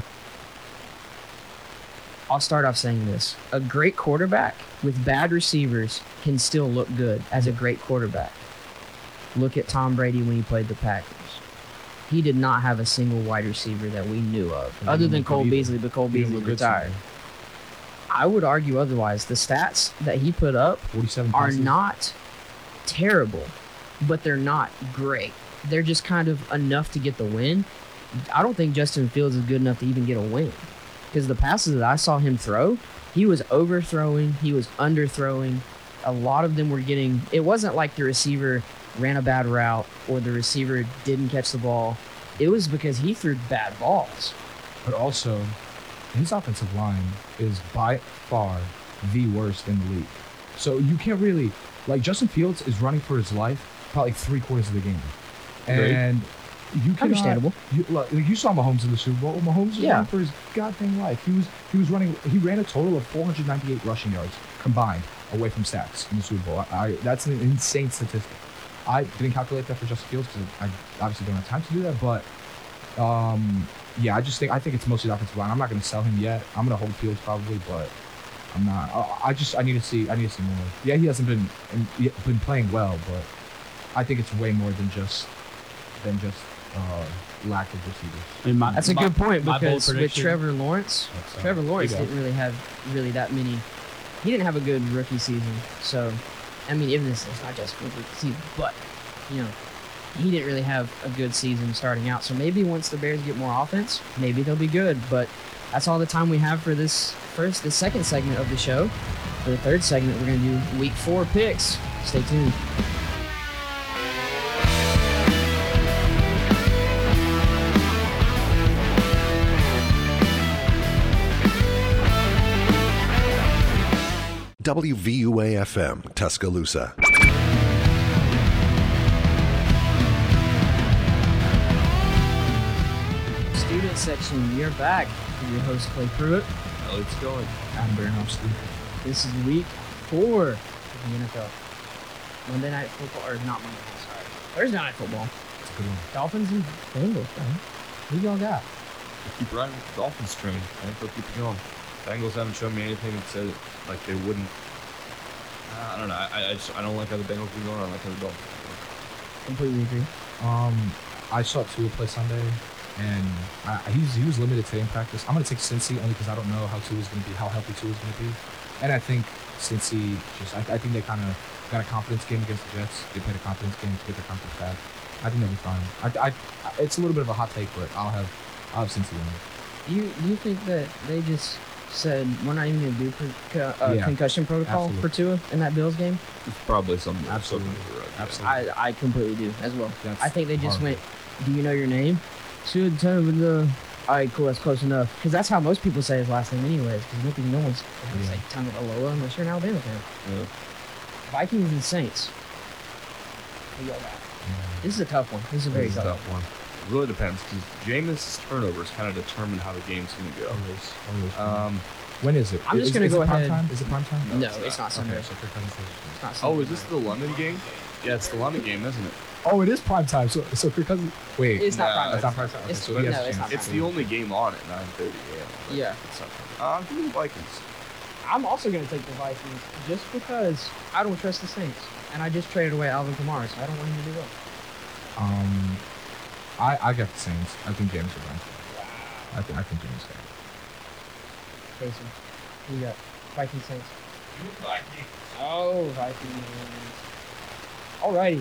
I'll start off saying this. A great quarterback with bad receivers can still look good as a great quarterback. Look at Tom Brady when he played the Packers. He did not have a single wide receiver that we knew of, And other he than didn't Cole look good Beasley, but Cole He didn't Beasley look good retired. Sunday. I would argue otherwise. The stats that he put up forty-seven are passes. not terrible, but they're not great. They're just kind of enough to get the win. I don't think Justin Fields is good enough to even get a win, because the passes that I saw him throw, he was overthrowing, he was underthrowing. A lot of them were getting. It wasn't like the receiver ran a bad route or the receiver didn't catch the ball. It was because he threw bad balls. But also, his offensive line is by far the worst in the league. So you can't really like Justin Fields is running for his life probably three quarters of the game, Agreed. and you cannot, Understandable. You, like, like, you saw Mahomes in the Super Bowl. Mahomes was Yeah. running for his goddamn life. He was he was running. He ran a total of four hundred ninety-eight rushing yards combined away from sacks in the Super Bowl. I, I that's an insane statistic. I didn't calculate that for Justin Fields because I obviously don't have time to do that. But um, yeah, I just think I think it's mostly the offensive line. I'm not going to sell him yet. I'm going to hold Fields probably, but I'm not. I, I just I need to see I need to see more. Yeah, he hasn't been been playing well, but I think it's way more than just than just uh, lack of receivers. I mean, my, That's a my- good point, my bold because with prediction- Trevor Lawrence, That's, uh, Trevor Lawrence there you go. didn't really have really that many. He didn't have a good rookie season. So, I mean, even this it's not just a rookie season, but you know, he didn't really have a good season starting out. So maybe once the Bears get more offense, maybe they'll be good. But that's all the time we have for this first, the second segment of the show. For the third segment, we're gonna do Week Four picks. Stay tuned. W V U A F M, Tuscaloosa. Student section, you're back. I'm your host, Clay Pruitt. Oh, it's going. Adam Baranowski. This is week four of the N F L. Monday night football, or not Monday night, sorry. Thursday night football. It's a good one. Dolphins and Bengals, man. Who y'all got? Keep riding with the Dolphins train. I think they'll keep it going. Bengals haven't shown me anything that said like they wouldn't. Uh, I don't know. I, I just I don't like how the Bengals are going. I like how the Dolphins are going. Completely agree. Um, I saw Tua play Sunday, and I, he's he was limited today in practice. I'm gonna take Cincy only because I don't know how Tua's gonna be, how healthy Tua's gonna be, and I think Cincy just I, I think they kind of got a confidence game against the Jets. They played a confidence game to get their confidence back. I think they'll be fine. I, I, it's a little bit of a hot take, but I'll have I'll have Cincy winning. Do you do you think that they just said we're not even gonna do per, uh, Yeah, concussion protocol absolutely. for Tua in that Bills game? It's probably something. Absolutely. something to the right. Absolutely. I I completely do as well. That's I think they just horrible. went. Do you know your name? Tua Tagovailoa. All right, cool. That's close enough. Because that's how most people say his last name, anyways. Because nobody, no one's gonna Yeah. say Tagovailoa unless you're an Alabama fan. Yeah. Vikings and Saints. Who y'all got? This is a tough one. This is a very It's a tough. tough one. It really depends because Jameis' turnovers kind of determine how the game's going to go. Always, always. Um, when is it? I'm just is, gonna is go it prime ahead- Time? Is it prime time? No, it's it's not Sunday. Okay, so Kirk Cousins is- It's not oh, Sunday. is this the London game? Yeah, it's the London game, isn't it? Oh, it is prime time. So, so Kirk Cousins. Wait, It's not Nah, prime that's time. not prime time. Okay, It's- so he has no, a it's chance. not It's prime the only game on at nine thirty a.m. Yeah. It's something. Uh, give me the Vikings. I'm also going to take the Vikings just because I don't trust the Saints. And I just traded away Alvin Kamara, so I don't want him to do well. Um, I I got the Saints. I think James will win. I think I think James will. Jason, who you got? Vikings Saints. Oh, Vikings. Alrighty.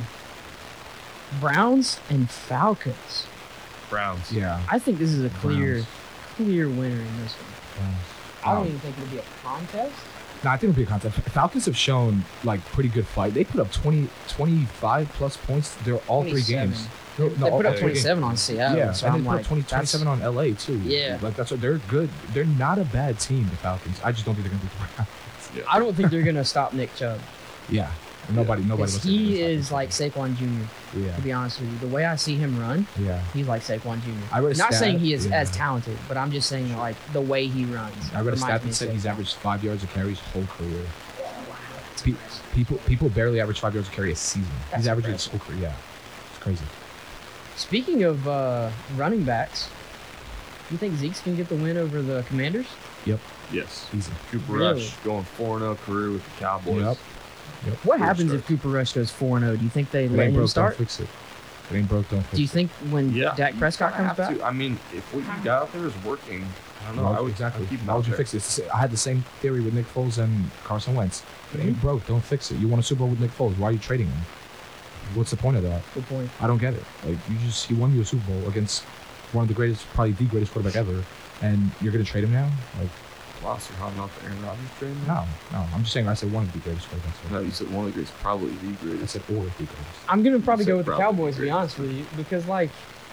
Browns and Falcons. Browns. Yeah. I think this is a clear, Browns. clear winner in this one. Browns. I don't Um, even think it'll be a contest. No, I think it'll be a contest. Falcons have shown like pretty good fight. They put up twenty, twenty-five plus points. They're all three twenty-seven. games. No, They no, all put up three twenty-seven games. on Seattle. Yeah, so and I'm they put like, up twenty, that's- twenty-seven on L A too. Yeah. like that's what they're good. They're not a bad team, the Falcons. I just don't think they're gonna beat the Browns. Yeah. I don't think they're gonna stop Nick Chubb. Yeah, nobody, nobody. 'Cause looks like they're he gonna is stop like Saquon Junior Yeah, To be honest with you, the way I see him run, yeah. he's like Saquon Junior I read a Not stat- saying he is yeah. as talented, but I'm just saying like the way he runs. I read a reminds stat me that of said he's Saquon. averaged five yards a carry his whole career. Wow, that's Pe- impressive. People, people barely average five yards a carry a season. That's he's averaging his impressive. whole career. Yeah, it's crazy. Speaking of uh, running backs, you think Zeke's gonna get the win over the Commanders? Yes. Easy. Cooper Really? Rush going four and oh career with the Cowboys. Yep. Yep. What First happens start. if Cooper Rush goes four and oh? Do you think they If it let ain't him broke, start? don't fix it. If it ain't broke, don't fix Do you it. think when Yeah. Dak Prescott Kinda comes have back? to. I mean, if what you got out there is working, I don't know. Why- I would exactly. I'd keep him Why out would you there. fix it? It's the sa- I had the same theory with Nick Foles and Carson Wentz. If it Mm-hmm. ain't broke, don't fix it. You won a Super Bowl with Nick Foles. Why are you trading him? What's the point of that? Good point. I don't get it. Like you just he won you a Super Bowl against one of the greatest, probably the greatest quarterback ever, and you're gonna trade him now? Like Lost your hot off the Aaron Rodgers trade? no, no. I'm just saying I said one of the greatest quarterbacks. No, ever. you said one of the greatest, probably the I greatest. said all of the greatest. I'm gonna probably said go with the probably Cowboys to be great. honest with you, because like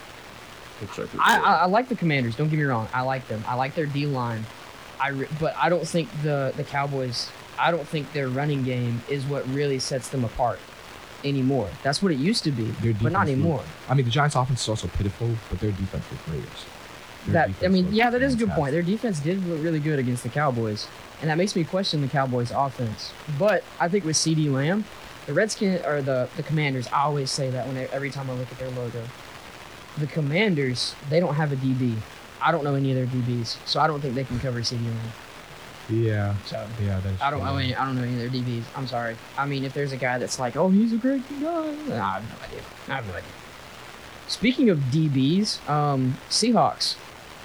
Looks like I, I, I like the Commanders. Don't get me wrong. I like them. I like their D line. I re- but I don't think the the Cowboys. I don't think their running game is what really sets them apart anymore. That's what it used to be, Their but not defense anymore. looked- I mean, the Giants' offense is also pitiful, but their defense looked great. Their That I defense mean, looked yeah, that is a good fantastic. point. Their defense did look really good against the Cowboys, and that makes me question the Cowboys' offense. But I think with CeeDee Lamb, the Redskins or the the Commanders. I always say that when I, every time I look at their logo. The Commanders, they don't have a D B. I don't know any of their D Bs, so I don't think they can cover CeeDee Lamb. Yeah, So yeah. That's I don't. I mean, I don't know any of their D Bs. I'm sorry. I mean, if there's a guy that's like, oh, he's a great guy, I have no idea. I have no idea. Speaking of D Bs, um, Seahawks.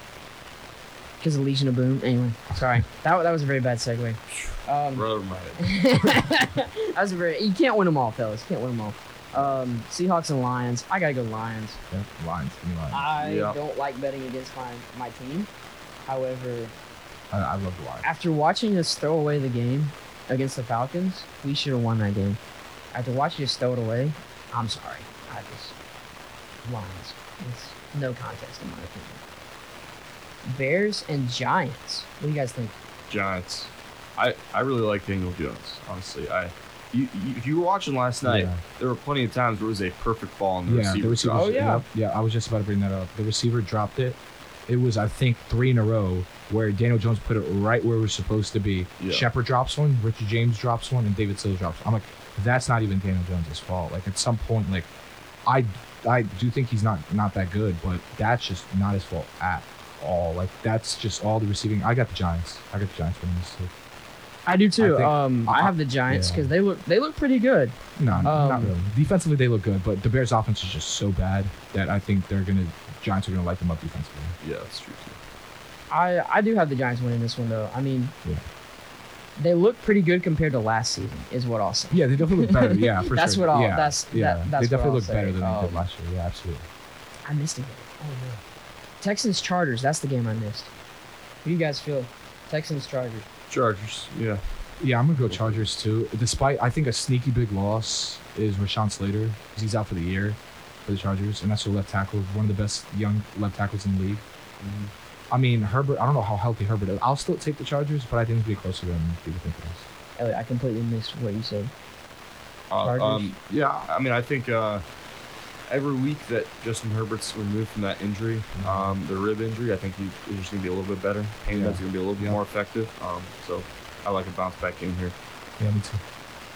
Because of Legion of Boom. Anyway, sorry. That, that was a very bad segue. Um, Road might. that was a very. You can't win them all, fellas. You can't win them all. Um, Seahawks and Lions. I gotta go Lions. Yeah, Lions. Give me Lions. I Yeah. don't like betting against my my team. However, I, I love the Lions. after watching us throw away the game against the Falcons, we should have won that game. After watching us throw it away, I'm sorry. I just Lions. It's no contest in my opinion. Bears and Giants. What do you guys think? Giants. I, I really like Daniel Jones, honestly. I you, you, if you were watching last night, Yeah. there were plenty of times where it was a perfect ball on the Yeah, receiver. the receiver. drop. Oh, yeah. Yep, yeah. I was just about to bring that up. The receiver dropped it. It was, I think, three in a row where Daniel Jones put it right where it was supposed to be. Yeah. Shepard drops one, Richard James drops one, and David Sills drops one. I'm like, that's not even Daniel Jones' fault. Like at some point, like I I do think he's not not that good, but that's just not his fault at all. Like that's just all the receiving. I got the Giants. I got the Giants winning this too. I do too. I think- um, I I- have the Giants yeah. because they look they look pretty good. No, not Um, really. Defensively, they look good, but the Bears' offense is just so bad that I think they're gonna Giants are gonna light them up defensively. Yeah, that's true too. I I do have the Giants winning this one though. I mean, Yeah. they look pretty good compared to last season, is what I'll say. Yeah, they definitely look better. Yeah, for That's sure. what I'll- Yeah, that's- yeah. that- that's they what definitely I'll look say. better than they Um, did last year. Yeah, absolutely. I missed a game. Oh no. Texans Chargers. That's the game I missed. Who do you guys feel? Texans Chargers. Chargers. Yeah. Yeah, I'm gonna go Chargers too. Despite I think a sneaky big loss is Rashawn Slater because he's out for the year for the Chargers, and that's their left tackle, one of the best young left tackles in the league. I mean Herbert. I don't know how healthy Herbert is. I'll still take the Chargers, but I think it'll be closer than people think it is. Elliot, I completely missed what you said. Uh, Chargers? um, yeah, I mean, I think uh, every week that Justin Herbert's removed from that injury, um, the rib injury, I think he, he's just going to be a little bit better. Pain Yeah. med's going to be a little bit Yeah. more effective. Um, so I like a bounce back game here. Yeah, me too.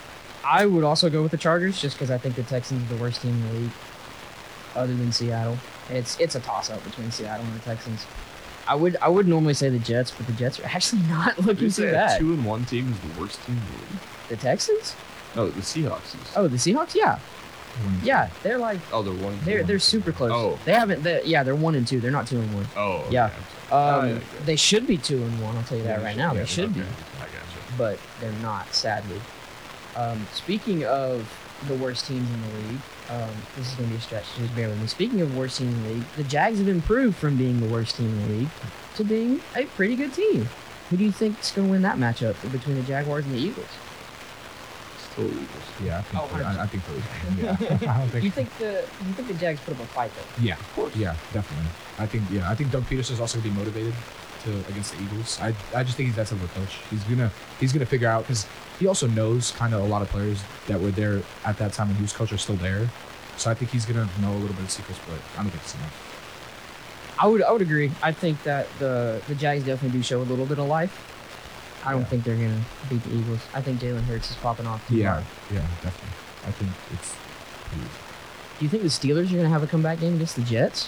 I would also go with the Chargers just because I think the Texans are the worst team in the league, other than Seattle. It's it's a toss up between Seattle and the Texans. I would I would normally say the Jets, but the Jets are actually not Did looking you too say a bad. two and one team is the worst team in the league? The Texans? No, the Seahawks. Is. Oh, the Seahawks? Yeah, yeah. They're like Oh, they're one. they're they're super close. Oh. They haven't. They, yeah, they're one and two. They're not two and one. Oh, okay, Yeah. I'm sorry. Um, Oh, yeah, yeah. they should be two and one. I'll tell you that Yeah, right now. yeah, They should okay. be. I gotcha. but they're not, sadly. Um, speaking of the worst teams in the league, um, this is going to be a stretch, so just bear with me. Speaking of worst teams in the league, the Jags have improved from being the worst team in the league to being a pretty good team. Who do you think is going to win that matchup between the Jaguars and the Eagles? Still Eagles. Yeah, I think. Oh, Philly- I, I think Philly's winning. Yeah, I don't think. You think the you think the Jags put up a fight though? Yeah, of course. Yeah, definitely. I think. Yeah, I think Doug Peterson's also gonna be motivated to against the Eagles. I I just think he's that type of coach. He's gonna he's gonna figure out because he also knows kind of a lot of players that were there at that time when he was coach are still there. So I think he's gonna know a little bit of secrets, but I don't think it's enough. I would I would agree. I think that the the Jags definitely do show a little bit of life. I don't Yeah. think they're gonna beat the Eagles. I think Jalen Hurts is popping off too Yeah, hard. yeah, definitely. I think it's. pretty- Do you think the Steelers are gonna have a comeback game against the Jets?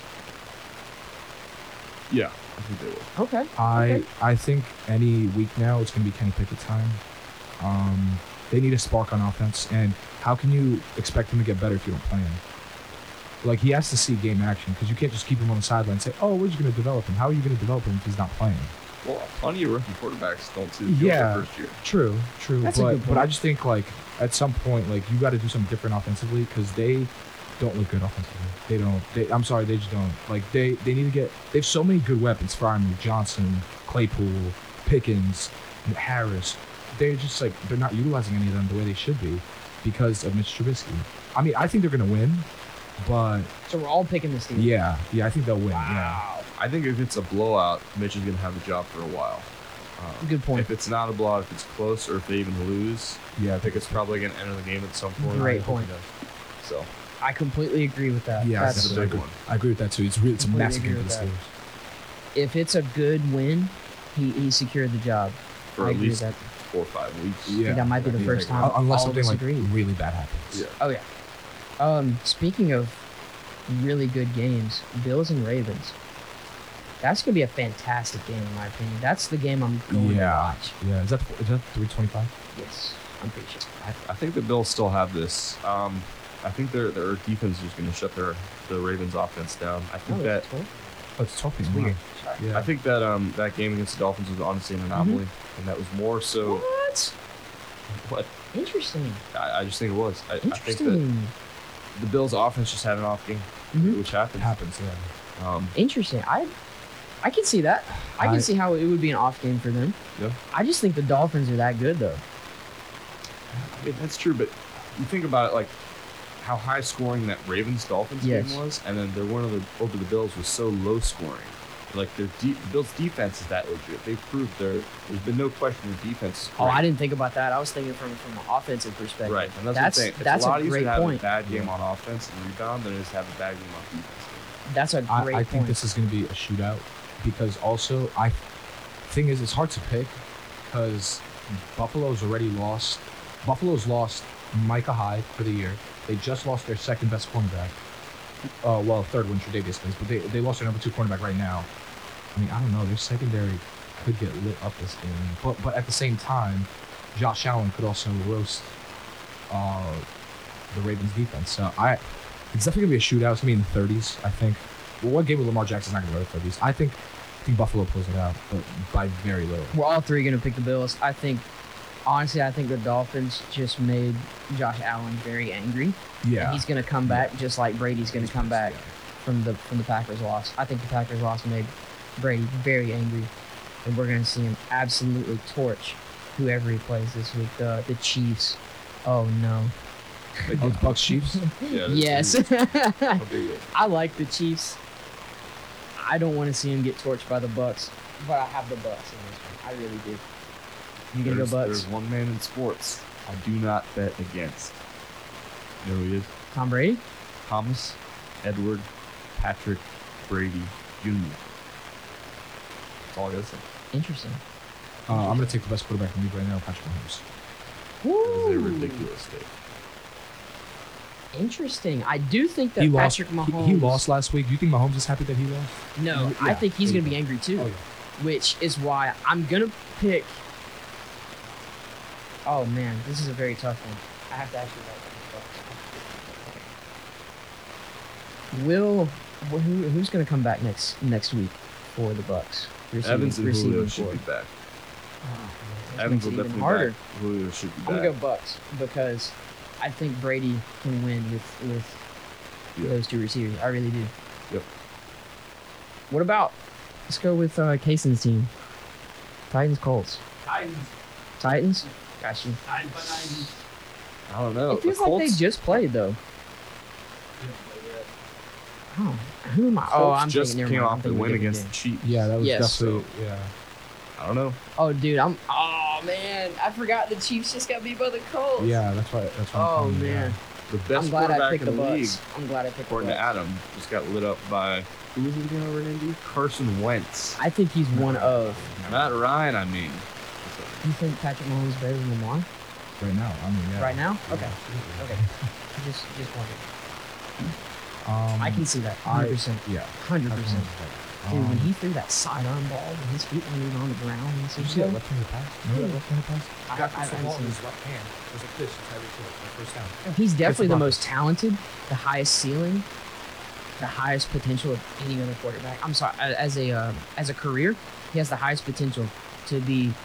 Yeah, I think they will. Okay. I Okay. I think any week now it's gonna be Kenny Pickett time. Um, they need a spark on offense, and how can you expect him to get better if you don't play him? Like he has to see game action because you can't just keep him on the sideline and say, "Oh, we're just gonna develop him." How are you gonna develop him if he's not playing? Well, plenty of rookie quarterbacks don't see the field Yeah. their first year. True, true. That's a but good but I point. just think like at some point like you got to do something different offensively because they don't look good offensively. They don't. They, I'm sorry, they just don't. Like they they need to get. They have so many good weapons: Fryman, Johnson, Claypool, Pickens, Harris. They're just like they're not utilizing any of them the way they should be because of Mitch Trubisky. I mean, I think they're gonna win, but So we're all picking the Steelers. yeah, yeah, I think they'll win. Yeah. Wow. I think if it's a blowout, Mitch is going to have the job for a while. Um, Good point. If it's not a blowout, if it's close, or if they even lose, Yeah, I think it's probably going to enter the game at some point. Great I hope point. he does. So I completely agree with that. Yeah, That's, that's a I big agree. one. I agree with that too. It's really it's a Completely massive game agree for the with Steelers. if it's a good win, he, he secured the job. for I at agree least with that. four or five weeks. I think that might be the Yeah, first like, time. Unless all of something us like agree. really bad happens. Yeah. Oh yeah. Um, speaking of really good games, Bills and Ravens. That's gonna be a fantastic game in my opinion. That's the game I'm going to Yeah. watch. Yeah, is that is that three twenty five? Yes, I'm pretty sure. I, I think the Bills still have this. Um, I think their their defense is going to shut their the Ravens offense down. I think Oh, that it's cool. Oh, it's tough. It's weird. Sorry. Yeah. I think that um that game against the Dolphins was honestly an anomaly, and that was more so. What? What Interesting. I, I just think it was. I, I think that Interesting. the Bills offense just had an off game, Mhm. which it happens. happens. Yeah. Um, Interesting. I I can see that. I can I- see how it would be an off game for them. Yeah. I just think the Dolphins are that good though. Yeah, that's true, but you think about it, like how high scoring that Ravens Dolphins Yes. game was, and then their one of the over the Bills was so low scoring. Like their de- the Bills defense is that legit. They proved their. There's been no question their defense. Is Oh, great. I didn't think about that. I was thinking from from an offensive perspective. Right, and that's, That's what I'm saying. It's that's a lot a easier great to have point. a bad game on offense and rebound than it is to have a bad game on defense. That's a I, great I point. think this is going to be a shootout because also I thing is it's hard to pick because Buffalo's already lost. Buffalo's lost Micah Hyde for the year. They just lost their second best cornerback. Uh, well, third one Tre'Davious Smith, but they they lost their number two cornerback right now. I mean, I don't know. Their secondary could get lit up this game, but but at the same time, Josh Allen could also roast uh, the Ravens defense. So I, it's definitely gonna be a shootout. It's gonna be in the thirties, I think. Well, what game with Lamar Jackson's not gonna go to thirties? I think, I think Buffalo pulls it out, but by very little. We're all three going to pick the Bills. I think, honestly, I think the Dolphins just made Josh Allen very angry. Yeah, And he's going to come back just like Brady's going to come back from the from the Packers loss. I think the Packers loss made Brady very angry, and we're going to see him absolutely torch whoever he plays this week. The the Chiefs. Oh no. Oh, the Bucks Chiefs. Yeah, Yes. How big is it? I like the Chiefs. I don't want to see him get torched by the Bucks, but I have the Bucks in this one. I really do. You gonna There's, go Bucks? there's one man in sports I do not bet against. You know who he is? Tom Brady? Thomas Edward Patrick Brady Junior That's all I gotta say. Interesting. Uh, I'm gonna take the best quarterback in the league right now, Patrick Mahomes. That is a ridiculous take. Interesting. I do think that He lost. Patrick he- Mahomes. He, lost last week. Do you think Mahomes is happy that he lost? No, Yeah, I think he's there gonna you be go. angry too. Oh, yeah. Which is why I'm gonna pick. Oh man, this is a very tough one. I have to ask you that. Will wh- who, who's gonna come back next next week for the Bucks? Receiving, Evans and receiving Julio should core. be back. That Adams makes will it even definitely harder. back. Julio should be I'm back. gonna go Bucks because I think Brady can win with with Yeah. those two receivers. I really do. Yep. What about? Let's go with uh, Kaysen's team. Titans, Colts. Titans. Titans. Got you. Titans. I don't know. It feels the like Colts, they just played though. Oh, who am I? Oh, Colts I'm just thinking, never came mind, I'm off the thinking win of a against different the Chiefs. Yeah, that was Yes. definitely yeah. I don't know. game. Oh, dude, I'm. Oh man, I forgot the Chiefs just got beat by the Colts. Yeah, that's why. That's why. I'm Oh calling it, man, The best I'm glad I quarterback picked in the the league, Bucks. I'm glad I picked the according to Bucks. Adam, just got lit up by who was it again over in Indy? Carson Wentz. I think he's one of. Matt Ryan, I mean. You think Patrick Mahomes is better than Lamar Yeah. Right now, I mean, yeah. right now? Okay, Yeah. okay. Just, just wondering. Um, I can see that. I- Hundred percent. Yeah. Hundred percent. Dude, when Um, he threw that sidearm ball and his feet weren't even on the ground, and Did you see that left-handed pass? Remember that left-handed pass? I, I, I haven't seen it. left hand. It was like this. Tyreek Hill, like first down. He's definitely the Broncos. most talented, the highest ceiling, the highest potential of any other quarterback. I'm sorry, a- as a uh, as a career, he has the highest potential to be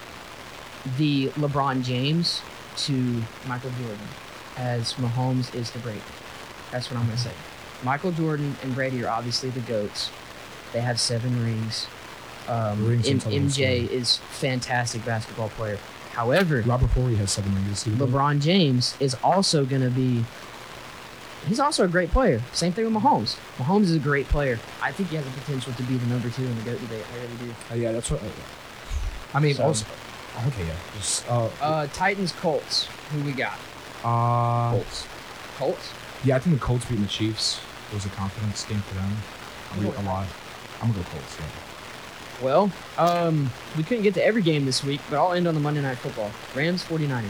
the LeBron James to Michael Jordan, as Mahomes is to Brady. That's what I'm gonna say. Michael Jordan and Brady are obviously the GOATs. They have seven rings. Um, Rings M- and titles, M J yeah. is fantastic basketball player. However, Robert Horry has seven rings this season. LeBron James is also going to be. He's also a great player. Same thing with Mahomes. Mahomes is a great player. I think he has the potential to be the number two in the GOAT debate. I really do. Uh, yeah, that's what. Uh, I mean, So- also. Okay, yeah. Just, uh, Uh, Titans, Colts. Who we got? uh, Colts. Colts. yeah, I think the Colts beating the Chiefs was a confidence game for them. I mean, a lot. I'm gonna go Colts. Yeah. Well, um, we couldn't get to every game this week, but I'll end on the Monday Night Football. Rams, 49ers.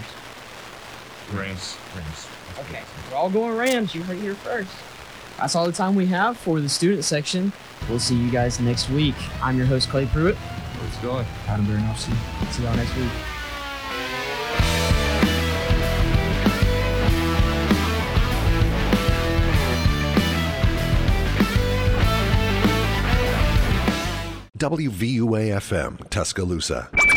Rams. Rams. Okay, we're all going Rams. You heard it here first. That's all the time we have for the student section. We'll see you guys next week. I'm your host, Clay Pruitt. Let's go. Adam Baranowski. See y'all next week. W V U A F M, Tuscaloosa.